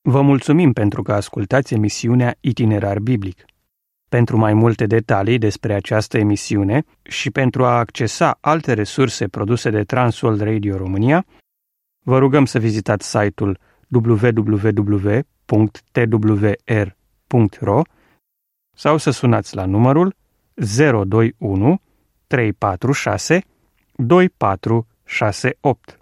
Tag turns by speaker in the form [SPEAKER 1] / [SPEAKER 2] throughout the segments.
[SPEAKER 1] Vă mulțumim pentru că ascultați emisiunea Itinerar Biblic. Pentru mai multe detalii despre această emisiune și pentru a accesa alte resurse produse de Transworld Radio România, vă rugăm să vizitați site-ul www.twr.ro sau să sunați la numărul 021 346 2468.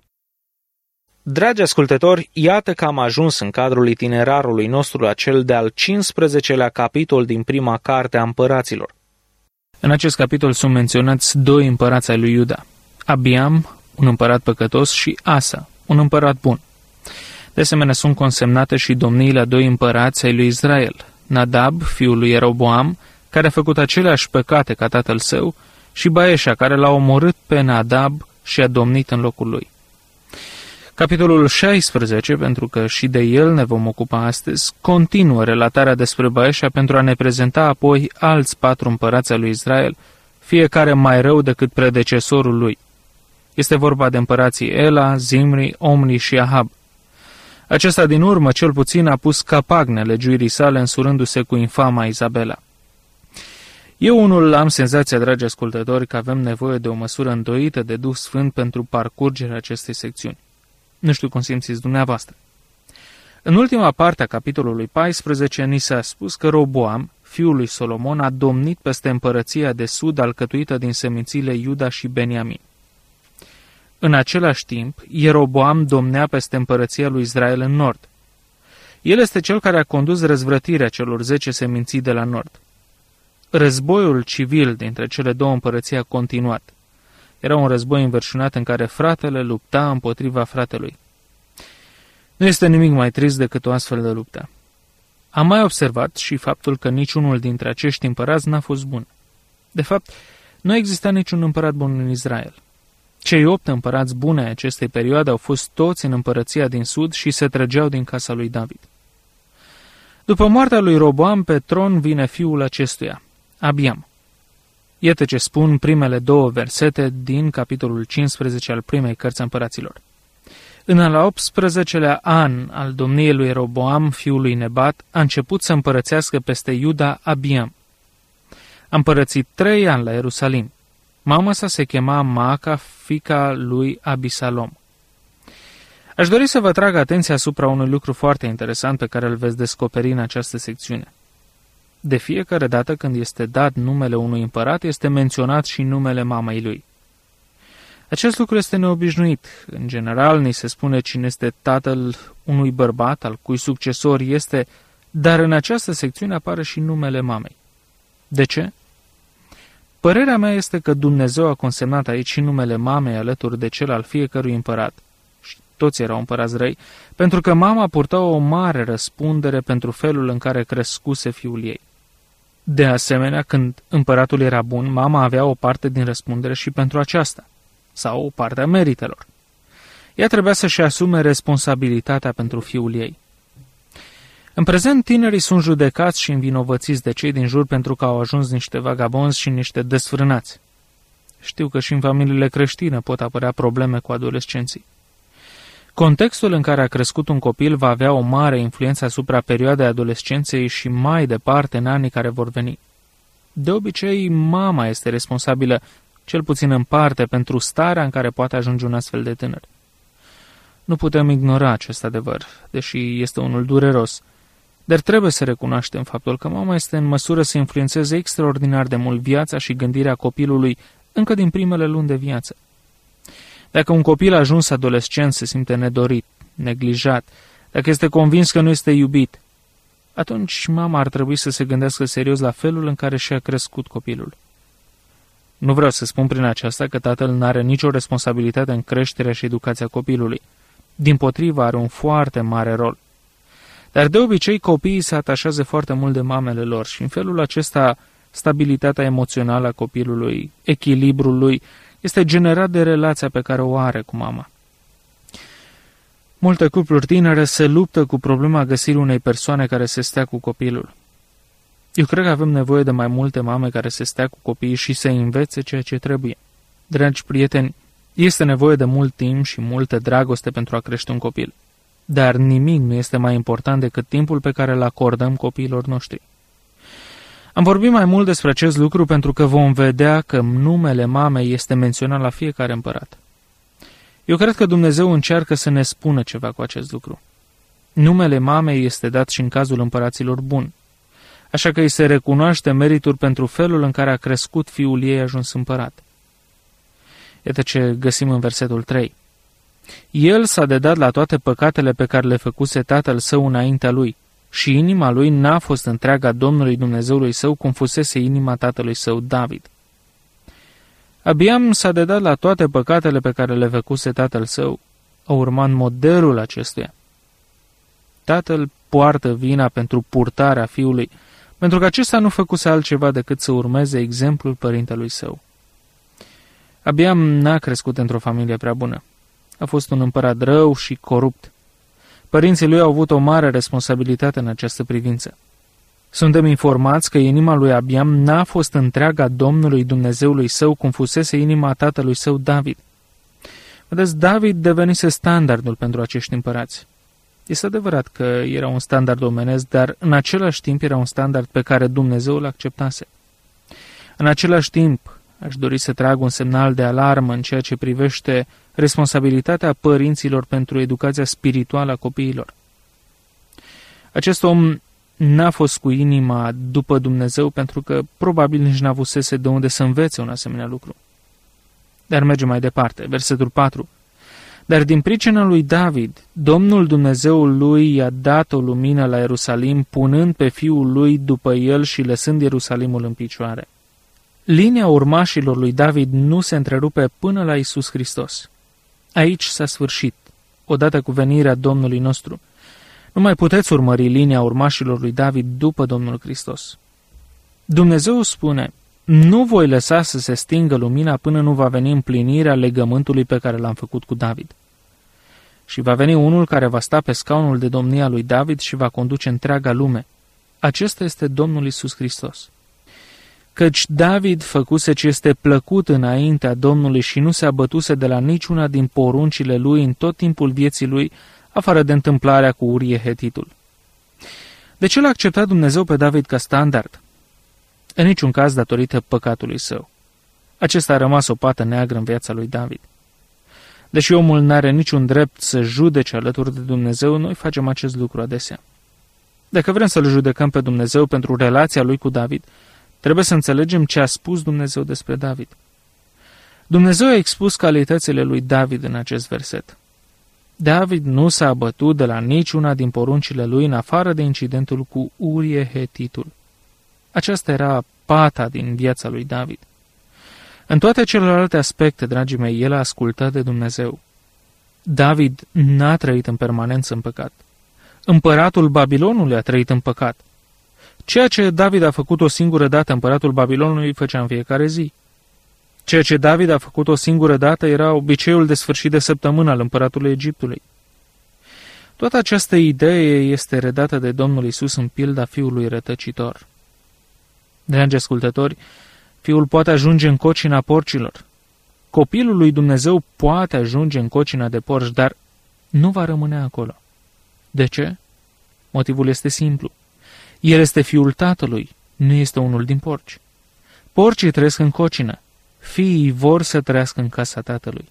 [SPEAKER 2] Dragi ascultători, iată că am ajuns în cadrul itinerarului nostru la cel de-al 15-lea capitol din prima carte a împăraților. În acest capitol sunt menționați doi împărați ai lui Iuda, Abiam, un împărat păcătos, și Asa, un împărat bun. De asemenea, sunt consemnate și domniile a doi împărați ai lui Israel, Nadab, fiul lui Ieroboam, care a făcut aceleași păcate ca tatăl său, și Baeșa, care l-a omorât pe Nadab și a domnit în locul lui. Capitolul 16, pentru că și de el ne vom ocupa astăzi, continuă relatarea despre Baeșa pentru a ne prezenta apoi alți 4 împărați ai lui Israel, fiecare mai rău decât predecesorul lui. Este vorba de împărații Ela, Zimri, Omri și Ahab. Acesta din urmă, cel puțin, a pus capagne legiuirii sale, însurându-se cu infama Izabela. Eu unul am senzația, dragi ascultători, că avem nevoie de o măsură îndoită de Duh Sfânt pentru parcurgerea acestei secțiuni. Nu știu cum simțiți dumneavoastră. În ultima parte a capitolului 14 ni s-a spus că Roboam, fiul lui Solomon, a domnit peste împărăția de sud alcătuită din semințiile Iuda și Beniamin. În același timp, Ieroboam domnea peste împărăția lui Israel în nord. El este cel care a condus răzvrătirea celor 10 seminții de la nord. Războiul civil dintre cele două împărății a continuat. Era un război înverșunat în care fratele lupta împotriva fratelui. Nu este nimic mai trist decât o astfel de luptă. Am mai observat și faptul că niciunul dintre acești împărați n-a fost bun. De fapt, nu exista niciun împărat bun în Israel. Cei 8 împărați buni ai acestei perioade au fost toți în împărăția din sud și se trăgeau din casa lui David. După moartea lui Roboam, pe tron vine fiul acestuia, Abiam. Iată ce spun primele 2 versete din capitolul 15 al primei cărți a împăraților. În al 18-lea an al domniei lui Roboam, fiul lui Nebat, a început să împărățească peste Iuda Abiam. A împărățit 3 ani la Ierusalim. Mama sa se chema Maaca, fiica lui Abisalom. Aș dori să vă trag atenția asupra unui lucru foarte interesant pe care îl veți descoperi în această secțiune. De fiecare dată când este dat numele unui împărat, este menționat și numele mamei lui. Acest lucru este neobișnuit. În general, ni se spune cine este tatăl unui bărbat, al cui succesor este, dar în această secțiune apare și numele mamei. De ce? Părerea mea este că Dumnezeu a consemnat aici și numele mamei alături de cel al fiecărui împărat, și toți erau împărați răi, pentru că mama purta o mare răspundere pentru felul în care crescuse fiul ei. De asemenea, când împăratul era bun, mama avea o parte din răspundere și pentru aceasta, sau o parte a meritelor. Ea trebuia să-și asume responsabilitatea pentru fiul ei. În prezent, tinerii sunt judecați și învinovățiți de cei din jur pentru că au ajuns niște vagabonzi și niște desfrânați. Știu că și în familiile creștine pot apărea probleme cu adolescenții. Contextul în care a crescut un copil va avea o mare influență asupra perioadei adolescenței și mai departe în anii care vor veni. De obicei, mama este responsabilă, cel puțin în parte, pentru starea în care poate ajunge un astfel de tânăr. Nu putem ignora acest adevăr, deși este unul dureros, dar trebuie să recunoaștem faptul că mama este în măsură să influențeze extraordinar de mult viața și gândirea copilului încă din primele luni de viață. Dacă un copil ajuns adolescent se simte nedorit, neglijat, dacă este convins că nu este iubit, atunci mama ar trebui să se gândească serios la felul în care și-a crescut copilul. Nu vreau să spun prin aceasta că tatăl n-are nicio responsabilitate în creșterea și educația copilului. Dimpotrivă, are un foarte mare rol. Dar de obicei copiii se atașează foarte mult de mamele lor și în felul acesta stabilitatea emoțională a copilului, echilibrul lui, este generat de relația pe care o are cu mama. Multe cupluri tinere se luptă cu problema găsirii unei persoane care să stea cu copilul. Eu cred că avem nevoie de mai multe mame care să stea cu copiii și să învețe ceea ce trebuie. Dragi prieteni, este nevoie de mult timp și multă dragoste pentru a crește un copil. dar nimic nu este mai important decât timpul pe care îl acordăm copiilor noștri. Am vorbit mai mult despre acest lucru pentru că vom vedea că numele mamei este menționat la fiecare împărat. Eu cred că Dumnezeu încearcă să ne spună ceva cu acest lucru. Numele mamei este dat și în cazul împăraților buni, așa că îi se recunoaște meritul pentru felul în care a crescut fiul ei ajuns împărat. Iată ce găsim în versetul 3. El s-a dedat la toate păcatele pe care le făcuse tatăl său înaintea lui și inima lui n-a fost întreaga Domnului Dumnezeului său cum fusese inima tatălui său David. Abiam s-a dedat la toate păcatele pe care le făcuse tatăl său, a urmat modelul acestuia. Tatăl poartă vina pentru purtarea fiului, pentru că acesta nu făcuse altceva decât să urmeze exemplul părintelui său. Abiam n-a crescut într-o familie prea bună. A fost un împărat rău și corupt. Părinții lui au avut o mare responsabilitate în această privință. Suntem informați că inima lui Abiam n-a fost întreaga Domnului Dumnezeului său cum fusese inima tatălui său David. Vedeți, David devenise standardul pentru acești împărați. Este adevărat că era un standard omenesc, dar în același timp era un standard pe care Dumnezeu îl acceptase. În același timp, aș dori să trag un semnal de alarmă în ceea ce privește responsabilitatea părinților pentru educația spirituală a copiilor. Acest om n-a fost cu inima după Dumnezeu pentru că probabil nici n-avusese de unde să învețe un asemenea lucru. Dar mergem mai departe, versetul 4. Dar din pricina lui David, Domnul Dumnezeul lui i-a dat o lumină la Ierusalim, punând pe fiul lui după el și lăsând Ierusalimul în picioare. Linia urmașilor lui David nu se întrerupe până la Iisus Hristos. Aici s-a sfârșit, odată cu venirea Domnului nostru. Nu mai puteți urmări linia urmașilor lui David după Domnul Hristos. Dumnezeu spune, nu voi lăsa să se stingă lumina până nu va veni împlinirea legământului pe care l-am făcut cu David. Și va veni unul care va sta pe scaunul de domnia lui David și va conduce întreaga lume. Acesta este Domnul Iisus Hristos. Căci David făcuse ce este plăcut înaintea Domnului și nu se abătuse de la niciuna din poruncile lui în tot timpul vieții lui, afară de întâmplarea cu Urie Hetitul. De ce l-a acceptat Dumnezeu pe David ca standard? În niciun caz datorită păcatului său. Acesta a rămas o pată neagră în viața lui David. Deși omul n-are niciun drept să judece alături de Dumnezeu, noi facem acest lucru adesea. Dacă vrem să-L judecăm pe Dumnezeu pentru relația lui cu David, trebuie să înțelegem ce a spus Dumnezeu despre David. Dumnezeu a expus calitățile lui David în acest verset. David nu s-a abătut de la niciuna din poruncile lui în afară de incidentul cu Urie Hetitul. Aceasta era pata din viața lui David. În toate celelalte aspecte, dragii mei, el a ascultat de Dumnezeu. David n-a trăit în permanență în păcat. Împăratul Babilonului a trăit în păcat. Ceea ce David a făcut o singură dată, împăratul Babilonului făcea în fiecare zi. Ceea ce David a făcut o singură dată era obiceiul de sfârșit de săptămână al împăratului Egiptului. Toată această idee este redată de Domnul Iisus în pilda fiului rătăcitor. Dragi ascultători, fiul poate ajunge în cocina porcilor. Copilul lui Dumnezeu poate ajunge în cocina de porci, dar nu va rămâne acolo. De ce? Motivul este simplu. El este fiul tatălui, nu este unul din porci. Porcii trăiesc în cocină, fiii vor să trăiască în casa tatălui.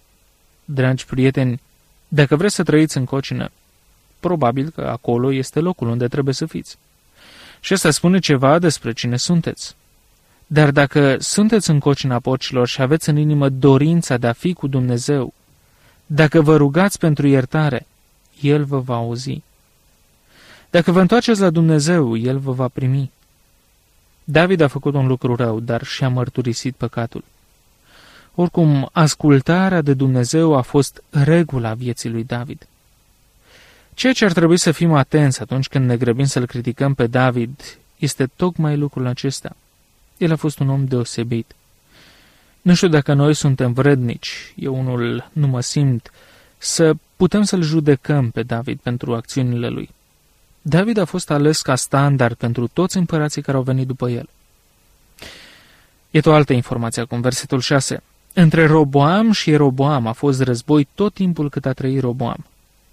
[SPEAKER 2] Dragi prieteni, dacă vreți să trăiți în cocină, probabil că acolo este locul unde trebuie să fiți. Și asta spune ceva despre cine sunteți. Dar dacă sunteți în cocina porcilor și aveți în inimă dorința de a fi cu Dumnezeu, dacă vă rugați pentru iertare, El vă va auzi. Dacă vă întoarceți la Dumnezeu, El vă va primi. David a făcut un lucru rău, dar și-a mărturisit păcatul. Oricum, ascultarea de Dumnezeu a fost regula vieții lui David. Ceea ce ar trebui să fim atenți atunci când ne grăbim să-l criticăm pe David este tocmai lucrul acesta. El a fost un om deosebit. Nu știu dacă noi suntem vrednici, eu unul nu mă simt, să putem să-l judecăm pe David pentru acțiunile lui. David a fost ales ca standard pentru toți împărații care au venit după el. Iată o altă informație acum, versetul 6. Între Roboam și Ieroboam a fost război tot timpul cât a trăit Roboam.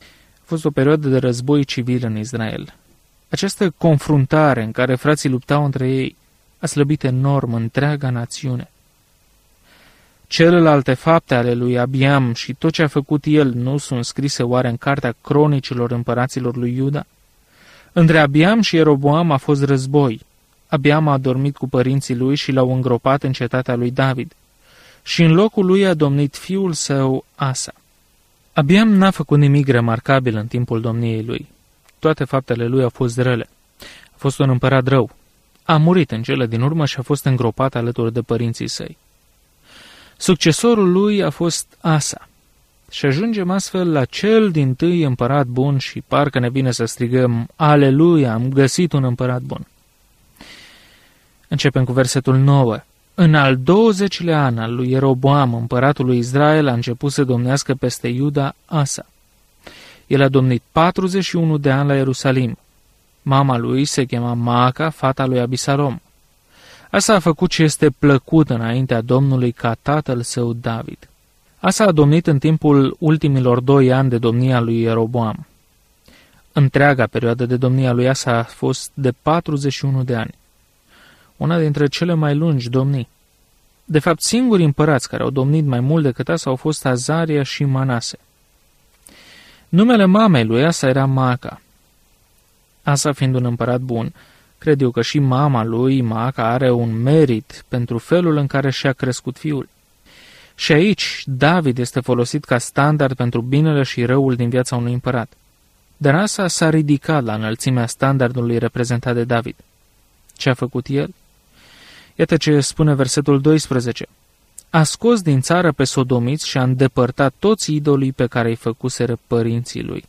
[SPEAKER 2] fost o perioadă de război civil în Israel. Această confruntare în care frații luptau între ei a slăbit enorm întreaga națiune. Celelalte fapte ale lui Abiam și tot ce a făcut el nu sunt scrise oare în cartea cronicilor împăraților lui Iuda? Între Abiam și Ieroboam a fost război. Abiam a dormit cu părinții lui și l-au îngropat în cetatea lui David. Și în locul lui a domnit fiul său Asa. Abiam n-a făcut nimic remarcabil în timpul domniei lui. Toate faptele lui au fost rele. A fost un împărat rău. A murit în cele din urmă și a fost îngropat alături de părinții săi. Succesorul lui a fost Asa. Și ajungem astfel la cel dintâi împărat bun și parcă ne vine să strigăm, Aleluia, am găsit un împărat bun. Începem cu versetul 9. În al 20-lea an al lui Ieroboam, împăratul lui Israel, a început să domnească peste Iuda Asa. El a domnit 41 de ani la Ierusalim. Mama lui se chema Maaca, fata lui Abisalom. Asa a făcut ce este plăcut înaintea Domnului ca tatăl său David. Asa a domnit în timpul ultimilor 2 ani de domnia lui Ieroboam. Întreaga perioadă de domnia lui Asa a fost de 41 de ani. Una dintre cele mai lungi domnii. De fapt, singurii împărați care au domnit mai mult decât Asa au fost Azaria și Manase. Numele mamei lui Asa era Maaca. Asa fiind un împărat bun, cred eu că și mama lui, Maaca, are un merit pentru felul în care și-a crescut fiul. Și aici David este folosit ca standard pentru binele și răul din viața unui împărat. Dar Asa s-a ridicat la înălțimea standardului reprezentat de David. Ce a făcut el? Iată ce spune versetul 12. A scos din țară pe sodomiți și a îndepărtat toți idolii pe care îi făcuseră părinții lui.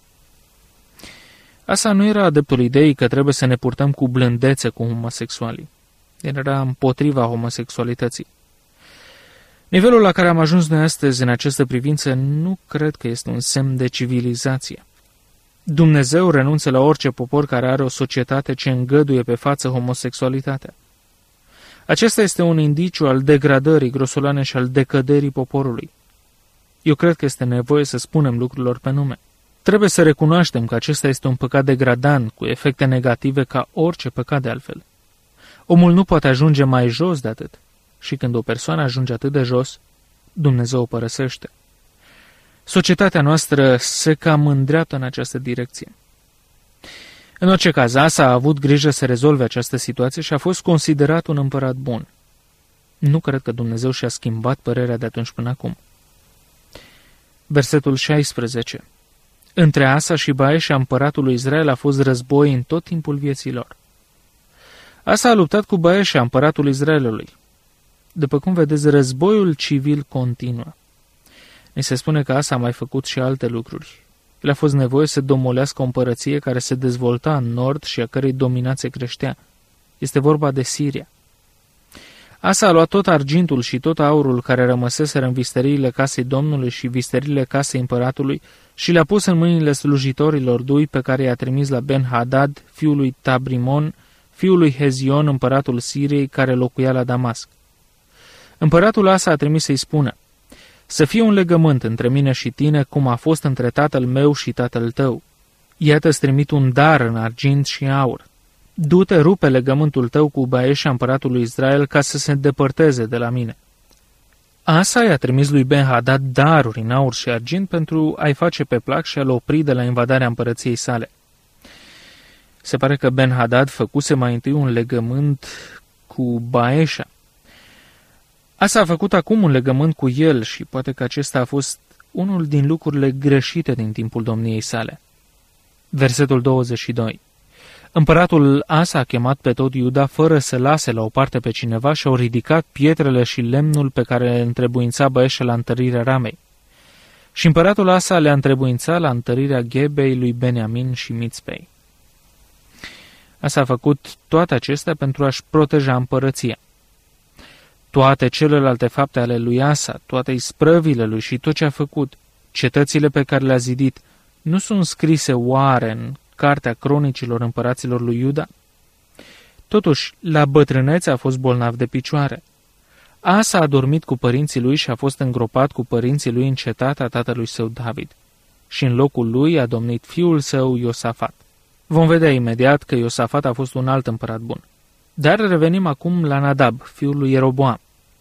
[SPEAKER 2] Asa nu era adeptul ideii că trebuie să ne purtăm cu blândețe cu homosexualii. El era împotriva homosexualității. Nivelul la care am ajuns noi astăzi în această privință nu cred că este un semn de civilizație. Dumnezeu renunță la orice popor care are o societate ce îngăduie pe față homosexualitatea. Acesta este un indiciu al degradării grosolane și al decăderii poporului. Eu cred că este nevoie să spunem lucrurilor pe nume. Trebuie să recunoaștem că acesta este un păcat degradant, cu efecte negative ca orice păcat de altfel. Omul nu poate ajunge mai jos de atât. Și când o persoană ajunge atât de jos, Dumnezeu o părăsește. Societatea noastră se cam îndreaptă în această direcție. În orice caz, Asa a avut grijă să rezolve această situație și a fost considerat un împărat bun. Nu cred că Dumnezeu și-a schimbat părerea de atunci până acum. Versetul 16. Între Asa și Baeșa, împăratul lui Israel, a fost război în tot timpul vieții lor. Asa a luptat cu Baeșa, împăratul Israelului. După cum vedeți, războiul civil continuă. Ni se spune că Asa a mai făcut și alte lucruri. El a fost nevoie să domolească o împărăție care se dezvolta în nord și a cărei dominație creștea. Este vorba de Siria. Asa a luat tot argintul și tot aurul care rămăseseră în visteriile casei Domnului și visteriile casei împăratului și le-a pus în mâinile slujitorilor lui pe care i-a trimis la Ben-Hadad, fiul lui Tabrimon, fiul lui Hezion, împăratul Siriei, care locuia la Damasc. Împăratul Asa a trimis să-i spună: să fie un legământ între mine și tine, cum a fost între tatăl meu și tatăl tău. Iată-ți trimit un dar în argint și aur. Du-te, rupe legământul tău cu Baeșa, împăratul lui Israel, ca să se îndepărteze de la mine. Asa i-a trimis lui Ben-Hadad daruri în aur și argint pentru a-i face pe plac și a-l opri de la invadarea împărăției sale. Se pare că Ben-Hadad făcuse mai întâi un legământ cu Baeșa. Asa a făcut acum un legământ cu el și poate că acesta a fost unul din lucrurile greșite din timpul domniei sale. Versetul 22. Împăratul Asa a chemat pe tot Iuda fără să lase la o parte pe cineva și au ridicat pietrele și lemnul pe care întrebuința Baeșa la întărirea Ramei. Și împăratul Asa le-a întrebuințat la întărirea Ghebei lui Beniamin și Mitzpei. Asa a făcut toate acestea pentru a-și proteja împărăția. Toate celelalte fapte ale lui Asa, toate isprăvile lui și tot ce a făcut, cetățile pe care le-a zidit, nu sunt scrise oare în cartea cronicilor împăraților lui Iuda? Totuși, la bătrânețe a fost bolnav de picioare. Asa a dormit cu părinții lui și a fost îngropat cu părinții lui în cetatea tatălui său David. și în locul lui a domnit fiul său Iosafat. Vom vedea imediat că Iosafat a fost un alt împărat bun. Dar revenim acum la Nadab, fiul lui Ieroboam.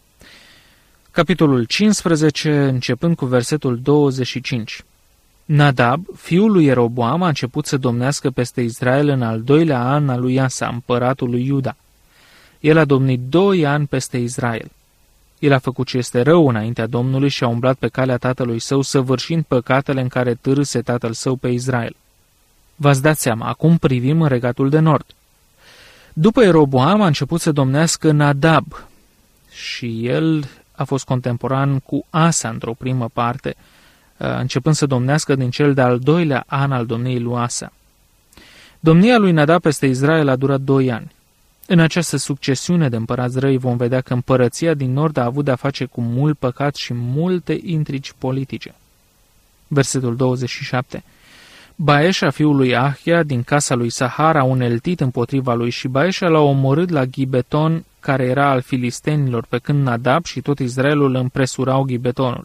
[SPEAKER 2] Capitolul 15, începând cu versetul 25. Nadab, fiul lui Ieroboam, a început să domnească peste Israel în al 2-lea an al lui Asa, împăratul lui Iuda. El a domnit 2 ani peste Israel. El a făcut ce este rău înaintea Domnului și a umblat pe calea tatălui său, săvârșind păcatele în care târâse tatăl său pe Israel. V-ați dat seama, acum privim în regatul de nord. După Ieroboam a început să domnească Nadab și el a fost contemporan cu Asa într-o primă parte, începând să domnească din cel de-al 2-lea an al domniei lui Asa. Domnia lui Nadab peste Israel a durat 2 ani. În această succesiune de împărați răi vom vedea că împărăția din nord a avut de-a face cu mult păcat și multe intrigi politice. Versetul 27. Baeșa, fiul lui Ahia, din casa lui Sahar, a uneltit împotriva lui și Baeșa l-a omorât la Gibeton, care era al filistenilor, pe când Nadab și tot Israelul împresurau Gibetonul.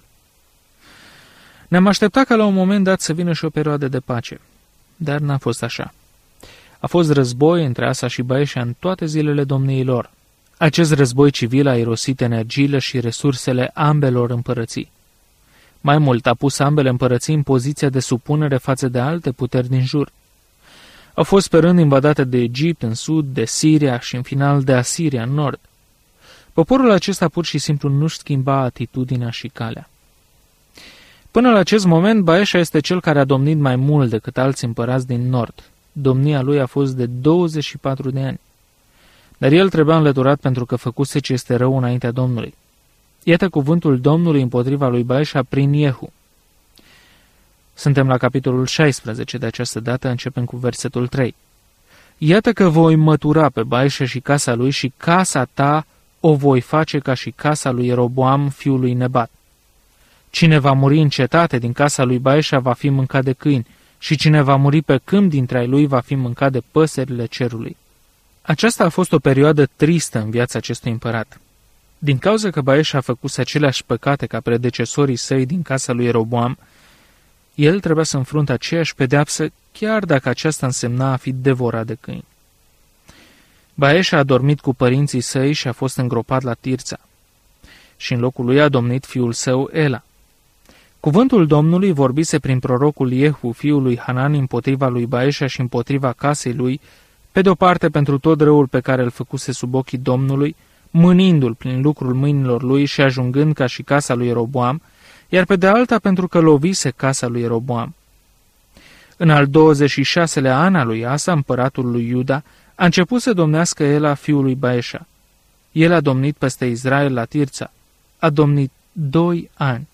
[SPEAKER 2] Ne-am așteptat ca la un moment dat să vină și o perioadă de pace, dar n-a fost așa. A fost război între Asa și Baeșa în toate zilele domniei lor. Acest război civil a irosit energiile și resursele ambelor împărății. Mai mult, a pus ambele împărății în poziția de supunere față de alte puteri din jur. Au fost pe rând invadate de Egipt în sud, de Siria și în final de Asiria în nord. Poporul acesta pur și simplu nu-și schimba atitudinea și calea. Până la acest moment, Baeșa este cel care a domnit mai mult decât alți împărați din nord. Domnia lui a fost de 24 de ani. Dar el trebuia înlăturat pentru că făcuse ce este rău înaintea Domnului. Iată cuvântul Domnului împotriva lui Baeșa prin Iehu. Suntem la capitolul 16 de această dată, începând cu versetul 3. Iată că voi mătura pe Baeșa și casa lui și casa ta o voi face ca și casa lui Ieroboam, fiul lui Nebat. Cine va muri în cetate din casa lui Baeșa va fi mâncat de câini și cine va muri pe câmp dintre ai lui va fi mâncat de păsările cerului. Aceasta a fost o perioadă tristă în viața acestui împărat. Din cauza că Baeșa a făcut aceleași păcate ca predecesorii săi din casa lui Ieroboam, el trebuia să înfrunte aceeași pedeapsă, chiar dacă aceasta însemna a fi devorat de câini. Baeșa a dormit cu părinții săi și a fost îngropat la Tirța. Și în locul lui a domnit fiul său Ela. Cuvântul Domnului vorbise prin prorocul Iehu, fiul lui Hanani, împotriva lui Baeșa și împotriva casei lui, pe de-o parte pentru tot răul pe care îl făcuse sub ochii Domnului, mânindu-l prin lucrul mâinilor lui și ajungând ca și casa lui Ieroboam, iar pe de alta pentru că lovise casa lui Ieroboam. În al 26-lea an al lui Asa, împăratul lui Iuda, a început să domnească Ela, fiul lui Baeșa. El a domnit peste Israel la Tirța. A domnit 2 ani.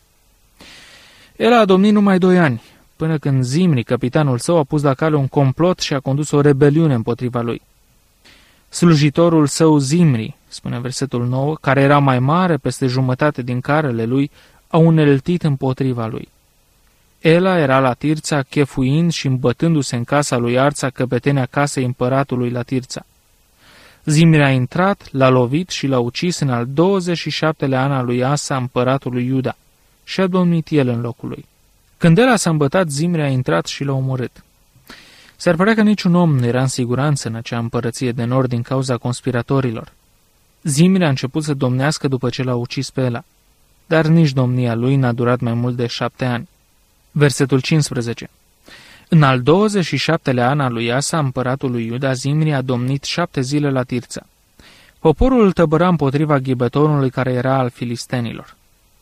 [SPEAKER 2] Ela a domnit numai 2 ani, până când Zimri, capitanul său, a pus la cale un complot și a condus o rebeliune împotriva lui. Slujitorul său Zimri, spune versetul 9, care era mai mare peste jumătate din carele lui, a uneltit împotriva lui. Ela era la Tirța, chefuind și îmbătându-se în casa lui Arța, căpetenia casei împăratului la Tirța. Zimri a intrat, l-a lovit și l-a ucis în al 27-lea an al lui Asa, împăratul lui Iuda, și a domnit el în locul lui. Când Ela s-a îmbătat, Zimri a intrat și l-a omorât. S-ar părea că niciun om nu era în siguranță în acea împărăție de nord din cauza conspiratorilor. Zimri a început să domnească după ce l-a ucis pe Ela, dar nici domnia lui n-a durat mai mult de 7 ani. Versetul 15. În al 27-lea an al lui Asa, împăratul lui Iuda, Zimri a domnit 7 zile la Tirța. Poporul îl tăbăra împotriva Gibetonului, care era al filistenilor.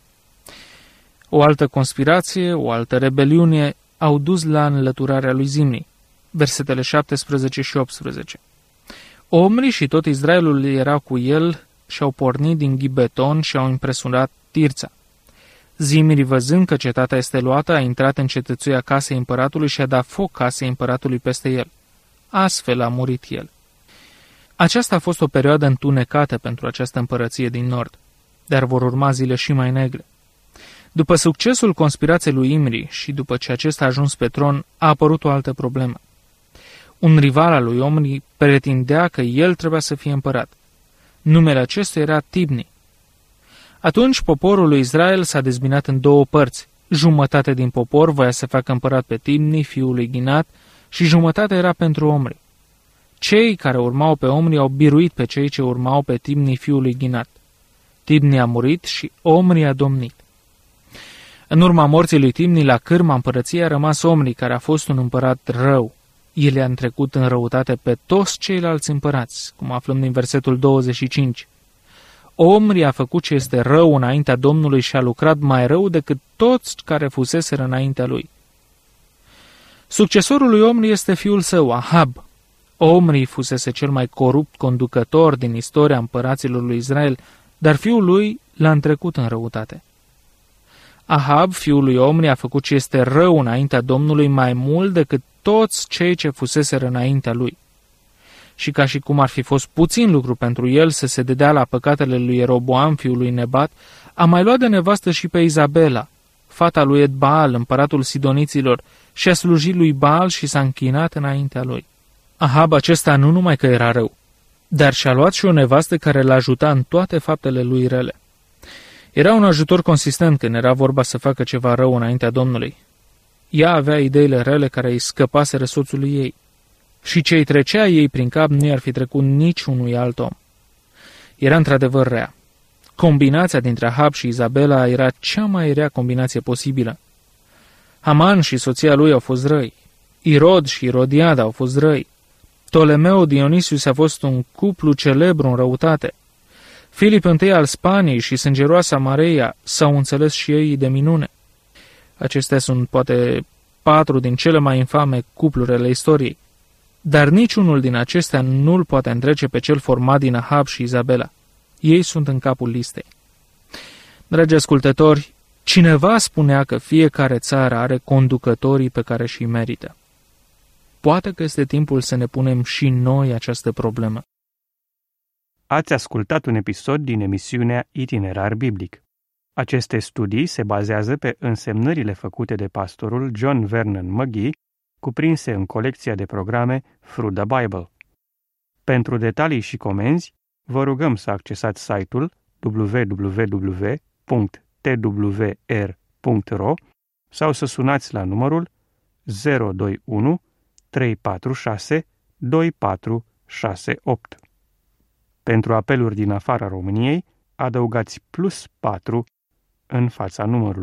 [SPEAKER 2] O altă conspirație, o altă rebeliune au dus la înlăturarea lui Zimri. Versetele 17 și 18. Omri și tot Israelul era cu el și au pornit din Gibeton și au impresionat Tirța. Zimri, văzând că cetatea este luată, a intrat în cetățuia casei împăratului și a dat foc casei împăratului peste el. Astfel a murit el. Aceasta a fost o perioadă întunecată pentru această împărăție din nord, dar vor urma zile și mai negre. După succesul conspirației lui Imri și după ce acesta a ajuns pe tron, a apărut o altă problemă. Un rival al lui Omri pretindea că el trebuia să fie împărat. Numele acestuia era Tibni. Atunci poporul lui Israel s-a dezbinat în 2 părți, Jumătate din popor voia să facă împărat pe Timni, fiul lui Ghinat, și jumătate era pentru Omri. Cei care urmau pe Omri au biruit pe cei ce urmau pe Timni, fiul lui Ghinat. Timni a murit și Omri a domnit. În urma morții lui Timni, la cârma împărăției a rămas Omri, care a fost un împărat rău. El i-a întrecut în răutate pe toți ceilalți împărați, cum aflăm din versetul 25. Omri a făcut ce este rău înaintea Domnului și a lucrat mai rău decât toți care fuseseră înaintea lui. Succesorul lui Omri este fiul său, Ahab. Omri fusese cel mai corupt conducător din istoria împăraților lui Israel, dar fiul lui l-a întrecut în răutate. Ahab, fiul lui Omri, a făcut ce este rău înaintea Domnului mai mult decât toți cei ce fuseseră înaintea lui. Și ca și cum ar fi fost puțin lucru pentru el să se dedea la păcatele lui Ieroboam, fiul lui Nebat, a mai luat de nevastă și pe Izabela, fata lui Edbaal, împăratul sidoniților, și a slujit lui Baal și s-a închinat înaintea lui. Ahab acesta nu numai că era rău, dar și-a luat și o nevastă care l-a ajutat în toate faptele lui rele. Era un ajutor consistent când era vorba să facă ceva rău înaintea Domnului. Ea avea ideile rele care îi scăpaseră soțului ei. Și ce-i trecea ei prin cap nu i-ar fi trecut niciunui alt om. Era într-adevăr rea. Combinația dintre Ahab și Izabela era cea mai rea combinație posibilă. Haman și soția lui au fost răi. Irod și Irodiada au fost răi. Ptolemeu Dionisius a fost un cuplu celebru în răutate. Filip I al Spaniei și sângeroasa Mareia s-au înțeles și ei de minune. Acestea sunt poate 4 din cele mai infame cupluri ale istoriei. Dar niciunul din acestea nu-l poate întrece pe cel format din Ahab și Izabela. Ei sunt în capul listei. Dragi ascultători, cineva spunea că fiecare țară are conducătorii pe care și-i merită. Poate că este timpul să ne punem și noi această problemă.
[SPEAKER 1] Ați ascultat un episod din emisiunea Itinerar Biblic. Aceste studii se bazează pe însemnările făcute de pastorul John Vernon McGee, cuprinse în colecția de programe Through the Bible. Pentru detalii și comenzi, vă rugăm să accesați site-ul www.twr.ro sau să sunați la numărul 021 346 2468. Pentru apeluri din afara României, adăugați +4 în fața numărului.